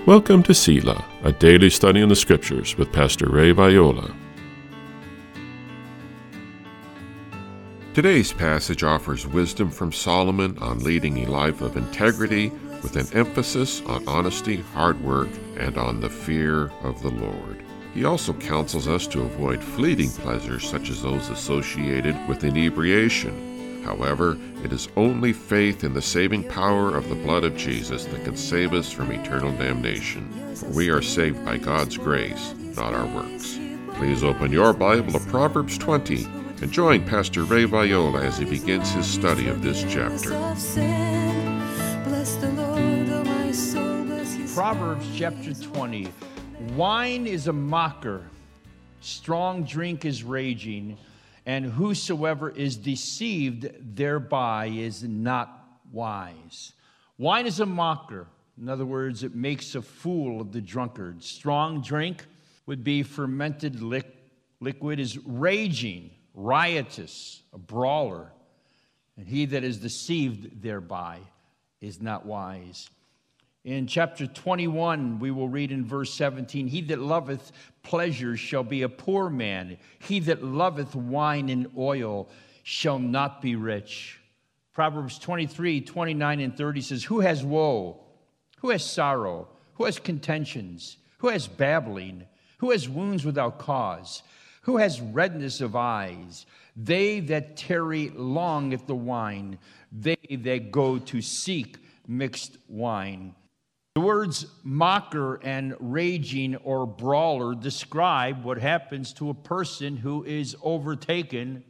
Welcome to Selah, a daily study in the Scriptures with Pastor Ray Viola. Today's passage offers wisdom from Solomon on leading a life of integrity with an emphasis on honesty, hard work, and on the fear of the Lord. He also counsels us to avoid fleeting pleasures such as those associated with inebriation. However, it is only faith in the saving power of the blood of Jesus that can save us from eternal damnation. For we are saved by God's grace, not our works. Please open your Bible to Proverbs 20 and join Pastor Ray Viola as he begins his study of this chapter. Proverbs chapter 20. Wine is a mocker, strong drink is raging, and whosoever is deceived thereby is not wise. Wine is a mocker. In other words, it makes a fool of the drunkard. Strong drink would be fermented liquid, is raging, riotous, a brawler. And he that is deceived thereby is not wise. In chapter 21, we will read in verse 17, He that loveth pleasure shall be a poor man. He that loveth wine and oil shall not be rich. Proverbs 23, 29, and 30 says, Who has woe? Who has sorrow? Who has contentions? Who has babbling? Who has wounds without cause? Who has redness of eyes? They that tarry long at the wine, they that go to seek mixed wine. The words mocker and raging or brawler describe what happens to a person who is overtaken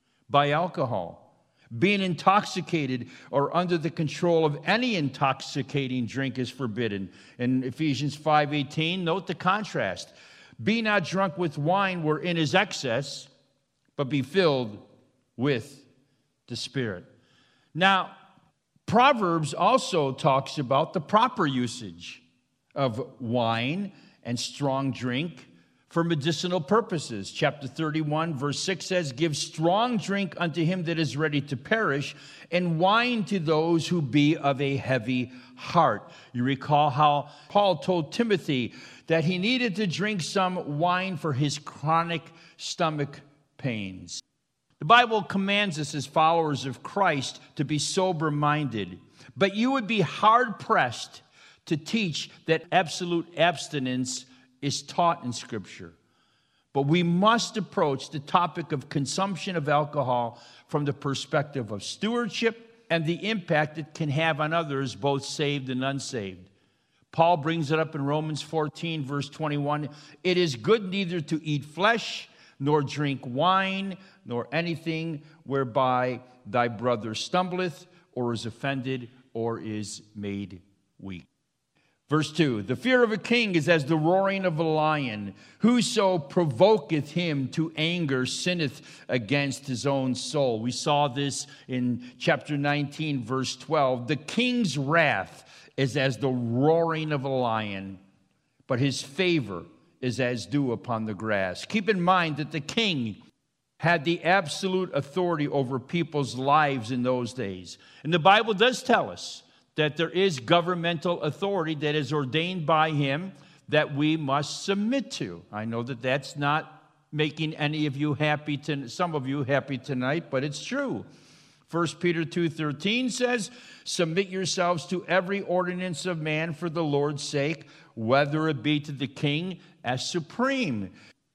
by alcohol. Being intoxicated or under the control of any intoxicating drink is forbidden. In Ephesians 5:18, note the contrast. Be not drunk with wine wherein is excess, but be filled with the Spirit. Now, Proverbs also talks about the proper usage of wine and strong drink for medicinal purposes. Chapter 31, verse 6 says, Give strong drink unto him that is ready to perish, and wine to those who be of a heavy heart. You recall how Paul told Timothy that he needed to drink some wine for his chronic stomach pains. The Bible commands us as followers of Christ to be sober-minded, but you would be hard-pressed to teach that absolute abstinence is taught in Scripture. But we must approach the topic of consumption of alcohol from the perspective of stewardship and the impact it can have on others, both saved and unsaved. Paul brings it up in Romans 14, verse 21. It is good neither to eat flesh, nor drink wine, nor anything whereby thy brother stumbleth, or is offended, or is made weak. Verse 2, the fear of a king is as the roaring of a lion. Whoso provoketh him to anger sinneth against his own soul. We saw this in chapter 19, verse 12. The king's wrath is as the roaring of a lion, but his favor is as dew upon the grass. Keep in mind that the king had the absolute authority over people's lives in those days. And the Bible does tell us that there is governmental authority that is ordained by him that we must submit to. I know that that's not making any of you happy, some of you happy tonight, but it's true. 1 Peter 2:13 says, Submit yourselves to every ordinance of man for the Lord's sake, whether it be to the king as supreme.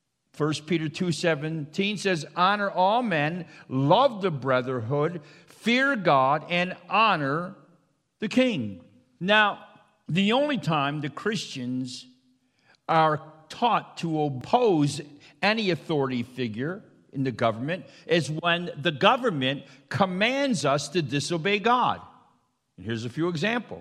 1 Peter 2:17 says, Honor all men, love the brotherhood, fear God, and honor the king. Now, the only time the Christians are taught to oppose any authority figure in the government is when the government commands us to disobey God. And here's a few examples.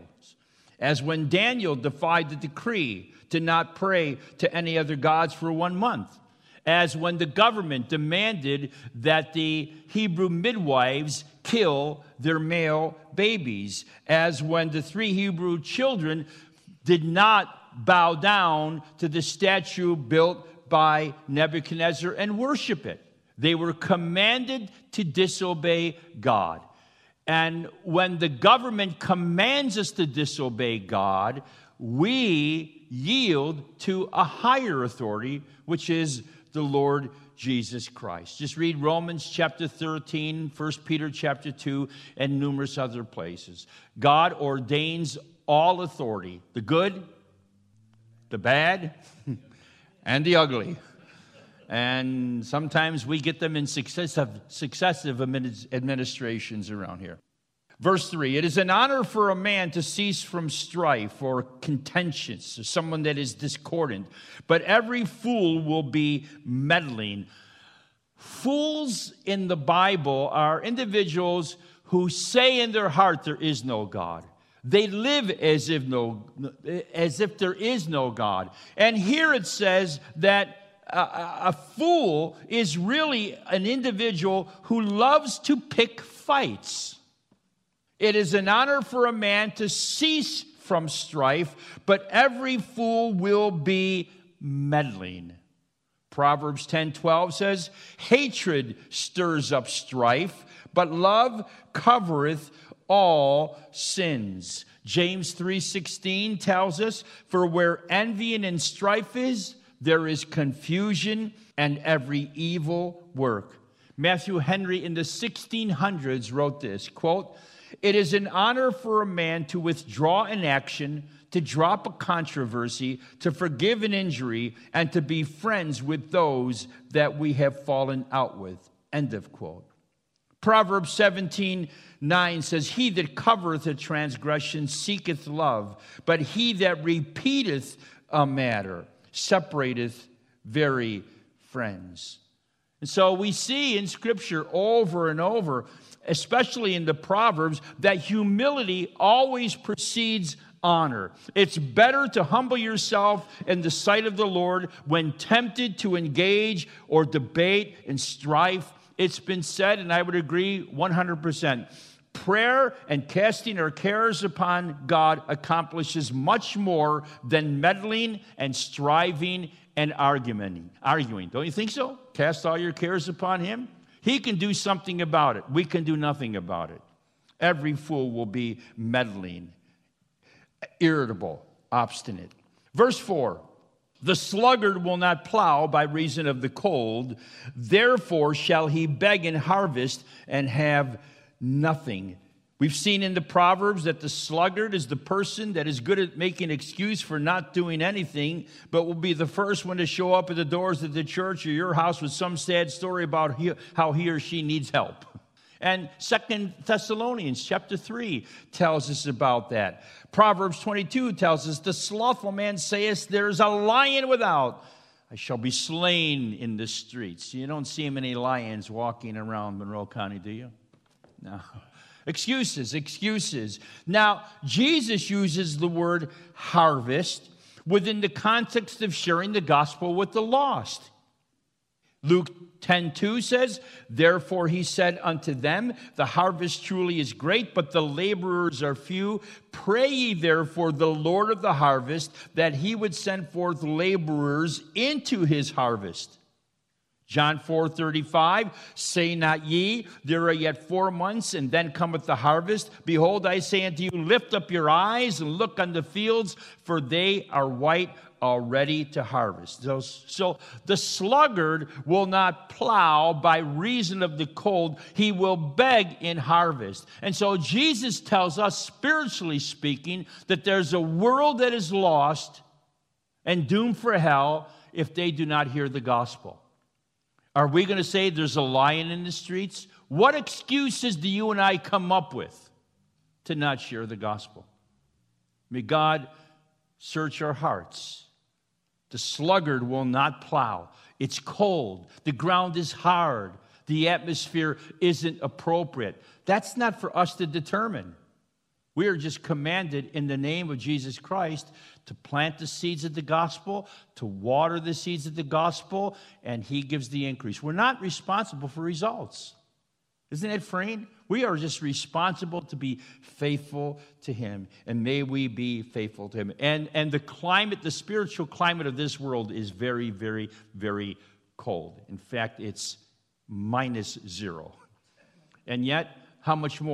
As when Daniel defied the decree to not pray to any other gods for 1 month. As when the government demanded that the Hebrew midwives kill their male babies. As when the 3 Hebrew children did not bow down to the statue built by Nebuchadnezzar and worship it. They were commanded to disobey God. And when the government commands us to disobey God, we yield to a higher authority, which is the Lord Jesus Christ. Just read Romans chapter 13, 1 Peter chapter 2, and numerous other places. God ordains all authority, the good, the bad, and the ugly. And sometimes we get them in successive administrations around here. Verse 3, it is an honor for a man to cease from strife or contentions, or someone that is discordant, but every fool will be meddling. Fools in the Bible are individuals who say in their heart there is no God. They live as if there is no God. And here it says that a fool is really an individual who loves to pick fights. It is an honor for a man to cease from strife, but every fool will be meddling. Proverbs 10:12 says, hatred stirs up strife, but love covereth all sins. James 3:16 tells us, for where envy and strife is, there is confusion and every evil work. Matthew Henry in the 1600s wrote this, quote, it is an honor for a man to withdraw an action, to drop a controversy, to forgive an injury, and to be friends with those that we have fallen out with. End of quote. Proverbs 17:9 says, he that covereth a transgression seeketh love, but he that repeateth a matter separateth very friends. And so we see in Scripture over and over, especially in the Proverbs, that humility always precedes honor. It's better to humble yourself in the sight of the Lord when tempted to engage or debate in strife. It's been said, and I would agree 100%, prayer and casting our cares upon God accomplishes much more than meddling and striving and arguing. Don't you think so? Cast all your cares upon him. He can do something about it. We can do nothing about it. Every fool will be meddling, irritable, obstinate. Verse 4, the sluggard will not plow by reason of the cold. Therefore shall he beg in harvest and have nothing. We've seen in the Proverbs that the sluggard is the person that is good at making an excuse for not doing anything, but will be the first one to show up at the doors of the church or your house with some sad story about how he or she needs help. And 2 Thessalonians chapter 3 tells us about that. Proverbs 22 tells us, the slothful man saith, there is a lion without. I shall be slain in the streets. You don't see many lions walking around Monroe County, do you? No. Excuses. Now, Jesus uses the word harvest within the context of sharing the gospel with the lost. Luke 10:2 says, therefore he said unto them, the harvest truly is great, but the laborers are few. Pray ye therefore the Lord of the harvest that he would send forth laborers into his harvest. John 4:35, say not ye, there are yet 4 months, and then cometh the harvest. Behold, I say unto you, lift up your eyes and look on the fields, for they are white already to harvest. So the sluggard will not plow by reason of the cold. He will beg in harvest. And so Jesus tells us, spiritually speaking, that there's a world that is lost and doomed for hell if they do not hear the gospel. Are we going to say there's a lion in the streets? What excuses do you and I come up with to not share the gospel? May God search our hearts. The sluggard will not plow. It's cold. The ground is hard. The atmosphere isn't appropriate. That's not for us to determine. We are just commanded in the name of Jesus Christ to plant the seeds of the gospel, to water the seeds of the gospel, and he gives the increase. We're not responsible for results. Isn't it freeing? We are just responsible to be faithful to him, and may we be faithful to him. And the climate, the spiritual climate of this world is very, very, very cold. In fact, it's -0. And yet, how much more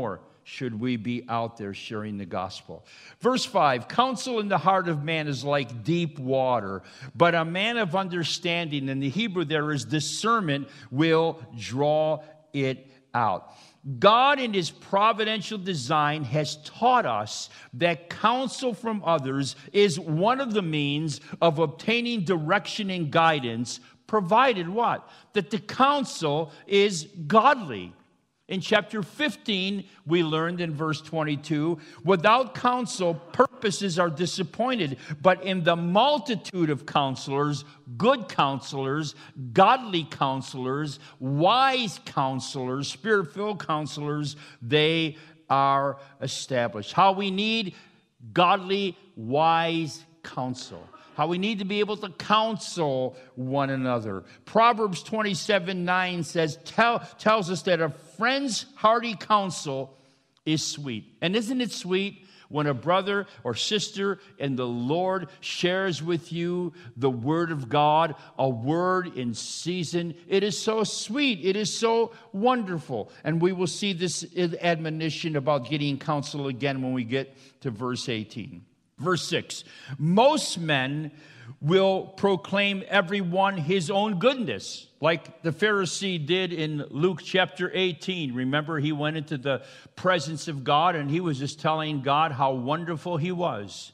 should we be out there sharing the gospel. Verse 5, counsel in the heart of man is like deep water, but a man of understanding, in the Hebrew there is discernment, will draw it out. God in his providential design has taught us that counsel from others is one of the means of obtaining direction and guidance, provided what? That the counsel is godly. In chapter 15, we learned in verse 22, without counsel, purposes are disappointed, but in the multitude of counselors, good counselors, godly counselors, wise counselors, spirit-filled counselors, they are established. How we need godly, wise counsel. How we need to be able to counsel one another. Proverbs 27:9 says, tells us that a friend's hearty counsel is sweet. And isn't it sweet when a brother or sister in the Lord shares with you the word of God, a word in season? It is so sweet. It is so wonderful. And we will see this admonition about getting counsel again when we get to verse 18. Verse 6, most men will proclaim everyone his own goodness, like the Pharisee did in Luke chapter 18. Remember, he went into the presence of God and he was just telling God how wonderful he was.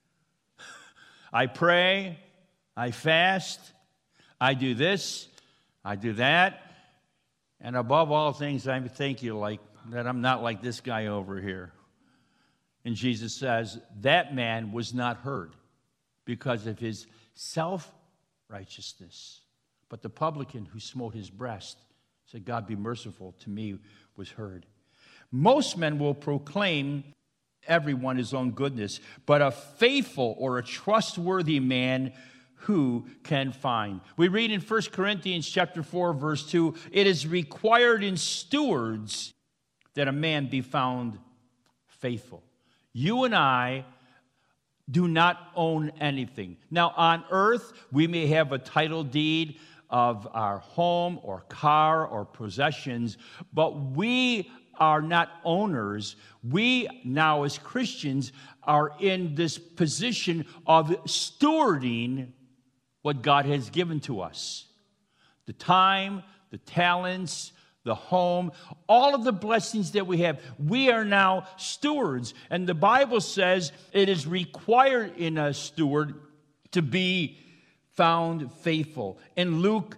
I pray, I fast, I do this, I do that, and above all things, I thank you that I'm not like this guy over here. And Jesus says, that man was not heard because of his self-righteousness. But the publican who smote his breast said, God be merciful to me, was heard. Most men will proclaim everyone his own goodness, but a faithful or a trustworthy man who can find? We read in 1 Corinthians chapter 4, verse 2, it is required in stewards that a man be found faithful. You and I do not own anything. Now, on earth, we may have a title deed of our home or car or possessions, but we are not owners. We now, as Christians, are in this position of stewarding what God has given to us. The time, the talents, the home, all of the blessings that we have. We are now stewards. And the Bible says it is required in a steward to be found faithful. In Luke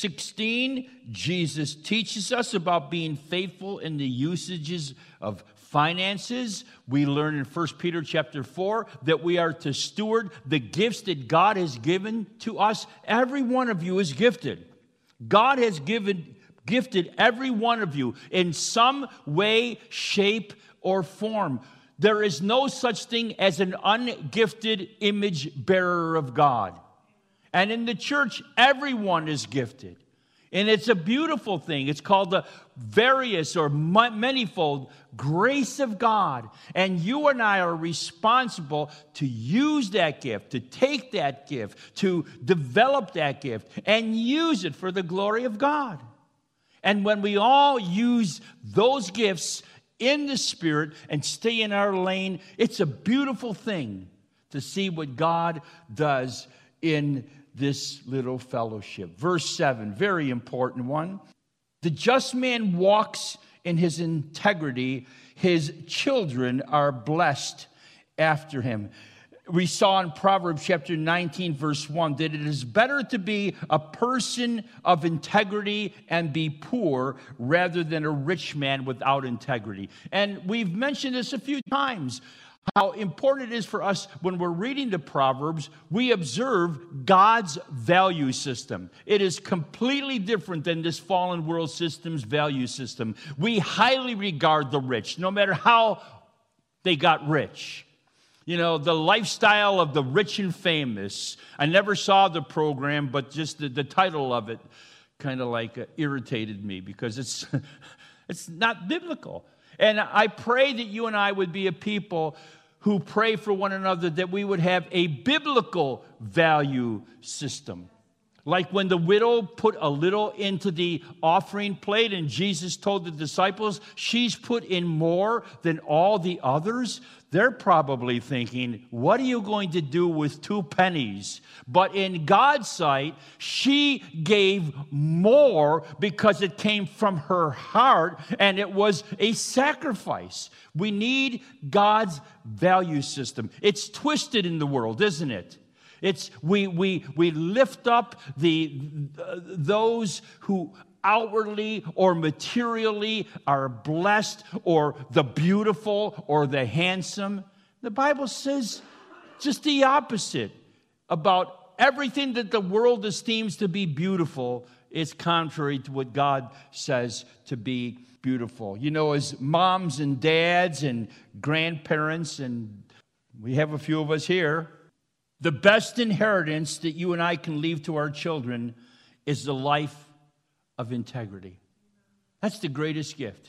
16, Jesus teaches us about being faithful in the usages of finances. We learn in 1 Peter chapter 4 that we are to steward the gifts that God has given to us. Every one of you is gifted. God has gifted every one of you in some way, shape, or form. There is no such thing as an ungifted image bearer of God. And in the church, everyone is gifted. And it's a beautiful thing. It's called the various or manifold grace of God. And you and I are responsible to use that gift, to take that gift, to develop that gift, and use it for the glory of God. And when we all use those gifts in the Spirit and stay in our lane, it's a beautiful thing to see what God does in this little fellowship. Verse 7, very important one. The just man walks in his integrity. His children are blessed after him. We saw in Proverbs chapter 19, verse 1, that it is better to be a person of integrity and be poor rather than a rich man without integrity. And we've mentioned this a few times, how important it is for us when we're reading the Proverbs, we observe God's value system. It is completely different than this fallen world system's value system. We highly regard the rich, no matter how they got rich. You know, the lifestyle of the rich and famous. I never saw the program, but just the title of it kind of irritated me because it's not biblical. And I pray that you and I would be a people who pray for one another, that we would have a biblical value system. Like when the widow put a little into the offering plate and Jesus told the disciples, she's put in more than all the others. They're probably thinking, what are you going to do with 2 pennies? But in God's sight, she gave more because it came from her heart and it was a sacrifice. We need God's value system. It's twisted in the world, isn't it? It's we lift up those who outwardly or materially are blessed, or the beautiful or the handsome. The Bible says just the opposite about everything that the world esteems to be beautiful is contrary to what God says to be beautiful. You know, as moms and dads and grandparents, and we have a few of us here, the best inheritance that you and I can leave to our children is the life of integrity. That's the greatest gift.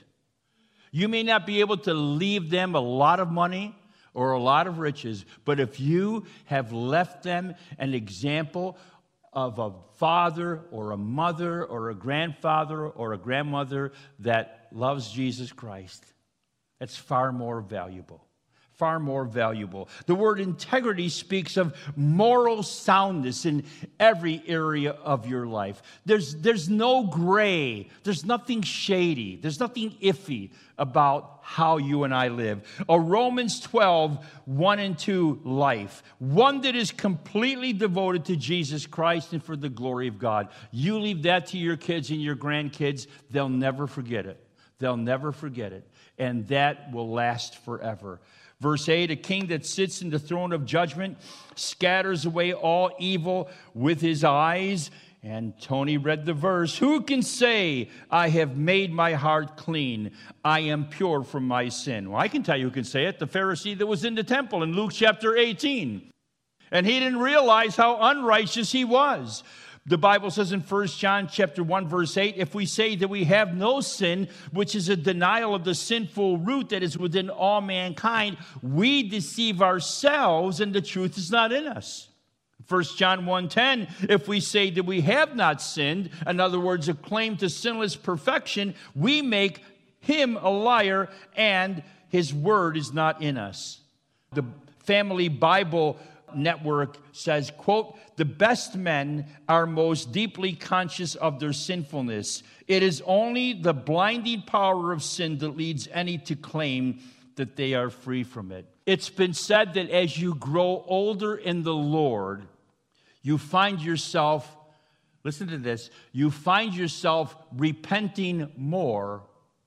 You may not be able to leave them a lot of money or a lot of riches, but if you have left them an example of a father or a mother or a grandfather or a grandmother that loves Jesus Christ, that's far more valuable. Far more valuable. The word integrity speaks of moral soundness in every area of your life. There's no gray. There's nothing shady. There's nothing iffy about how you and I live. A Romans 12, 1 and 2 life. One that is completely devoted to Jesus Christ and for the glory of God. You leave that to your kids and your grandkids, they'll never forget it. They'll never forget it. And that will last forever. Verse 8, a king that sits in the throne of judgment scatters away all evil with his eyes. And Tony read the verse, who can say, I have made my heart clean, I am pure from my sin? Well, I can tell you who can say it, the Pharisee that was in the temple in Luke chapter 18. And he didn't realize how unrighteous he was. The Bible says in 1 John chapter 1, verse 8, if we say that we have no sin, which is a denial of the sinful root that is within all mankind, we deceive ourselves and the truth is not in us. 1 John 1:10, if we say that we have not sinned, in other words, a claim to sinless perfection, we make him a liar and his word is not in us. The Family Bible Network says, quote, the best men are most deeply conscious of their sinfulness. It is only the blinding power of sin that leads any to claim that they are free from it. It's been said that as you grow older in the Lord, you find yourself, listen to this, you find yourself repenting more,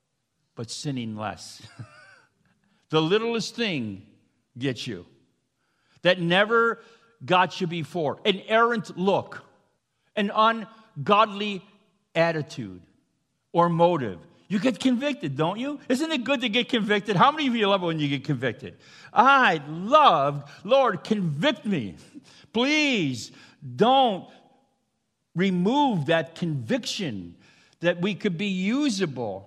but sinning less. The littlest thing gets you. That never got you before. An errant look, an ungodly attitude or motive. You get convicted, don't you? Isn't it good to get convicted? How many of you love it when you get convicted? I love, Lord, convict me. Please don't remove that conviction that we could be usable.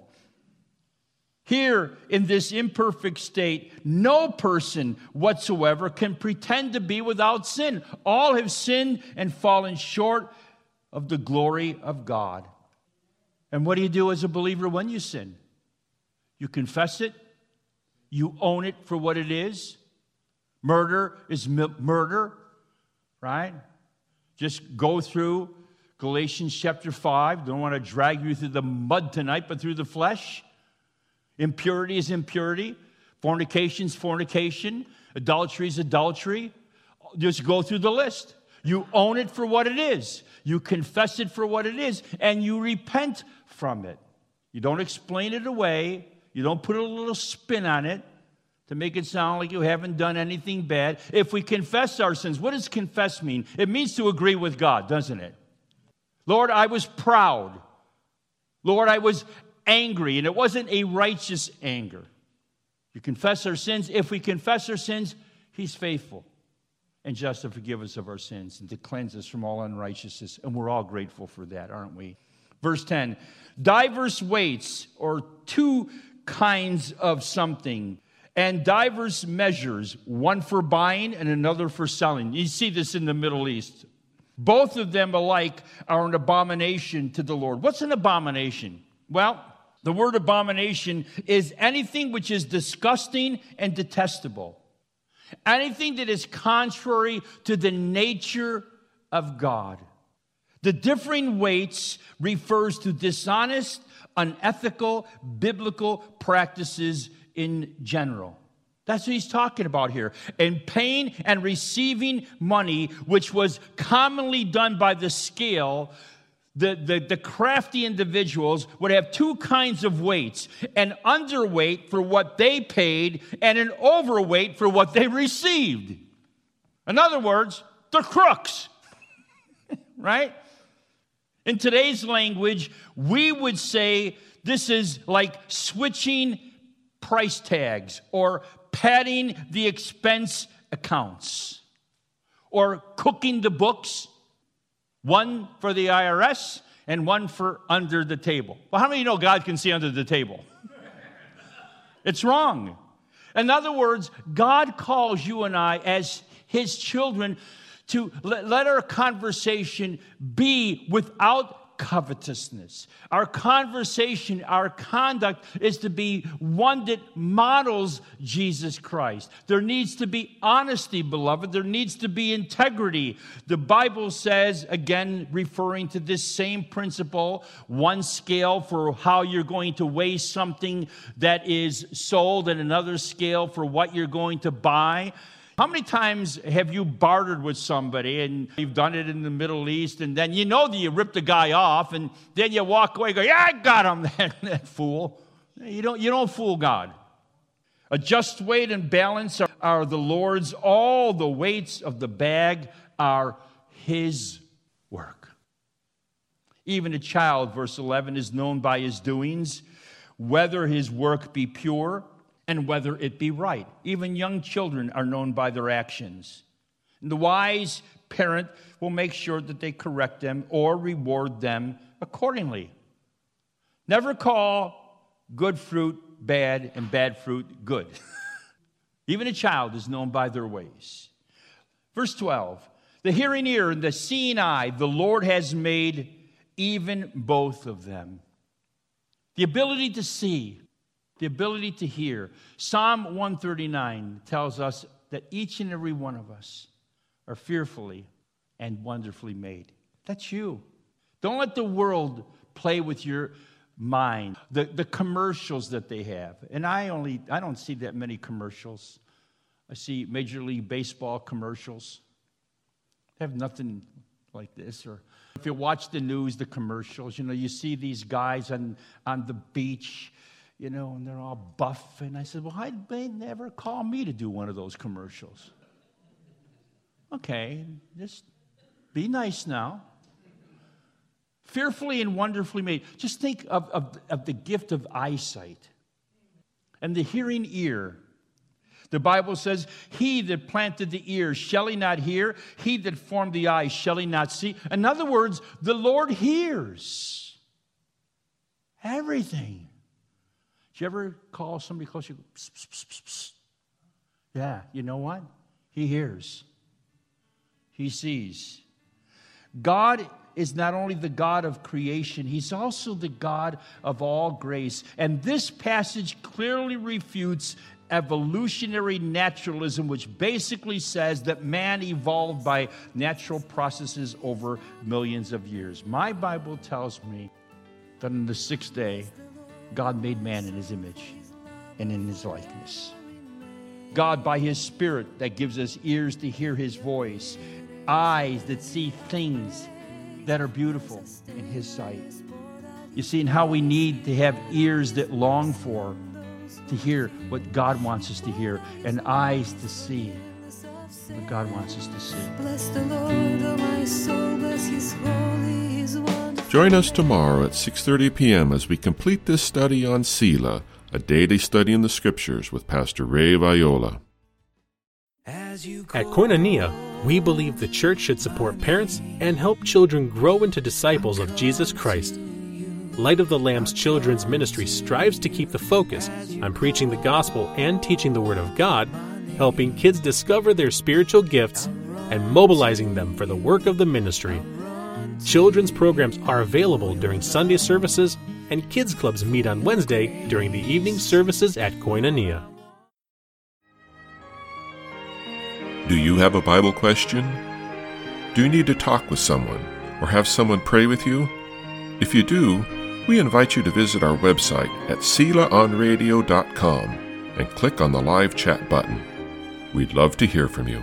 Here, in this imperfect state, no person whatsoever can pretend to be without sin. All have sinned and fallen short of the glory of God. And what do you do as a believer when you sin? You confess it. You own it for what it is. Murder is murder, right? Just go through Galatians chapter 5. Don't want to drag you through the mud tonight, but through the flesh. Impurity is impurity. Fornication is fornication. Adultery is adultery. Just go through the list. You own it for what it is. You confess it for what it is. And you repent from it. You don't explain it away. You don't put a little spin on it to make it sound like you haven't done anything bad. If we confess our sins, what does confess mean? It means to agree with God, doesn't it? Lord, I was proud. Lord, I was angry, and it wasn't a righteous anger. You confess our sins. If we confess our sins, he's faithful and just to forgive us of our sins and to cleanse us from all unrighteousness. And we're all grateful for that, aren't we? Verse 10, diverse weights, or two kinds of something, and diverse measures, one for buying and another for selling. You see this in the Middle East. Both of them alike are an abomination to the Lord. What's an abomination? Well, the word abomination is anything which is disgusting and detestable. Anything that is contrary to the nature of God. The differing weights refers to dishonest, unethical, biblical practices in general. That's what he's talking about here. And paying and receiving money, which was commonly done by the scale, the crafty individuals would have two kinds of weights: an underweight for what they paid and an overweight for what they received. In other words, they're crooks, right? In today's language, we would say this is like switching price tags or padding the expense accounts or cooking the books. One for the IRS and one for under the table. Well, how many of you know God can see under the table? It's wrong. In other words, God calls you and I as his children to let our conversation be without covetousness. Our conversation, our conduct is to be one that models Jesus Christ. There needs to be honesty, beloved. There needs to be integrity. The Bible says, again, referring to this same principle, one scale for how you're going to weigh something that is sold and another scale for what you're going to buy. How many times have you bartered with somebody, and you've done it in the Middle East, and then you know that you ripped the guy off, and then you walk away and go, yeah, I got him, that fool. You don't fool God. A just weight and balance are the Lord's. All the weights of the bag are his work. Even a child, verse 11, is known by his doings, whether his work be pure and whether it be right. Even young children are known by their actions. And the wise parent will make sure that they correct them or reward them accordingly. Never call good fruit bad and bad fruit good. Even a child is known by their ways. Verse 12, the hearing ear and the seeing eye, the Lord has made even both of them. The ability to see, the ability to hear. Psalm 139 tells us that each and every one of us are fearfully and wonderfully made. That's you. Don't let the world play with your mind. The commercials that they have. And I don't see that many commercials. I see Major League Baseball commercials. They have nothing like this. Or if you watch the news, the commercials, you see these guys on the beach, and they're all buff. And I said, well, they never call me to do one of those commercials. Okay, just be nice now. Fearfully and wonderfully made. Just think of the gift of eyesight and the hearing ear. The Bible says, he that planted the ear, shall he not hear? He that formed the eyes, shall he not see? In other words, the Lord hears everything. Did you ever call somebody close? You go, psst, psst, psst, psst, psst. Yeah, you know what? He hears. He sees. God is not only the God of creation, he's also the God of all grace. And this passage clearly refutes evolutionary naturalism, which basically says that man evolved by natural processes over millions of years. My Bible tells me that on the sixth day, God made man in his image and in his likeness. God, by his Spirit, that gives us ears to hear his voice, eyes that see things that are beautiful in his sight. You see, and how we need to have ears that long for to hear what God wants us to hear, and eyes to see what God wants us to see. Bless the Lord, oh my soul, bless his holy, his wonderful. Join us tomorrow at 6:30 p.m. as we complete this study on Selah, a daily study in the Scriptures with Pastor Ray Viola. At Koinonia, we believe the church should support parents and help children grow into disciples of Jesus Christ. Light of the Lamb's Children's Ministry strives to keep the focus on preaching the gospel and teaching the Word of God, helping kids discover their spiritual gifts and mobilizing them for the work of the ministry. Children's programs are available during Sunday services, and kids clubs meet on Wednesday during the evening services at Koinonia. Do you have a Bible question? Do you need to talk with someone or have someone pray with you? If you do, we invite you to visit our website at selaonradio.com and click on the live chat button. We'd love to hear from you.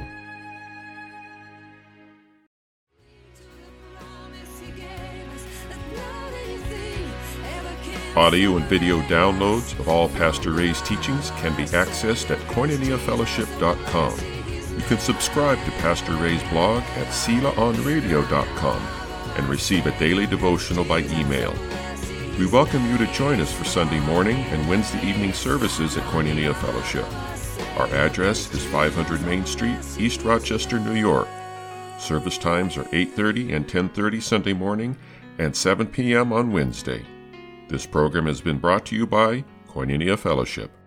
Audio and video downloads of all Pastor Ray's teachings can be accessed at koinoniafellowship.com. You can subscribe to Pastor Ray's blog at selaonradio.com and receive a daily devotional by email. We welcome you to join us for Sunday morning and Wednesday evening services at Koinonia Fellowship. Our address is 500 Main Street, East Rochester, New York. Service times are 8:30 and 10:30 Sunday morning and 7 p.m. on Wednesday. This program has been brought to you by Koinonia Fellowship.